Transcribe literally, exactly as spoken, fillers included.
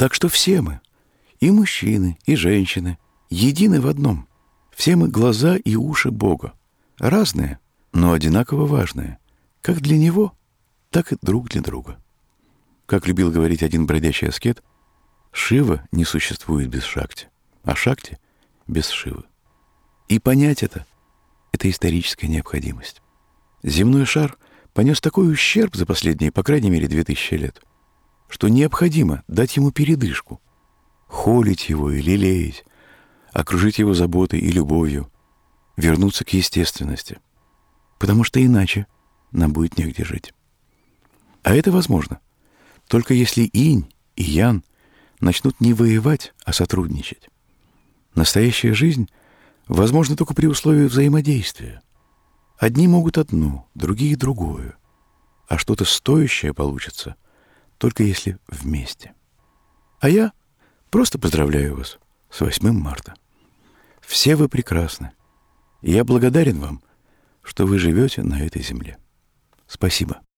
Так что все мы, и мужчины, и женщины, едины в одном. Все мы глаза и уши Бога. Разные, но одинаково важные. Как для Него, так и друг для друга. Как любил говорить один бродячий аскет, Шива не существует без Шакти, а Шакти — без Шивы. И понять это — это историческая необходимость. Земной шар понес такой ущерб за последние, по крайней мере, две тысячи лет, что необходимо дать ему передышку, холить его и лелеять, окружить его заботой и любовью, вернуться к естественности, потому что иначе нам будет негде жить. А это возможно, только если инь и ян начнут не воевать, а сотрудничать. Настоящая жизнь возможна только при условии взаимодействия. Одни могут одно, другие другое, а что-то стоящее получится только если вместе. А я просто поздравляю вас с восьмым марта. Все вы прекрасны, и я благодарен вам, что вы живете на этой земле. Спасибо.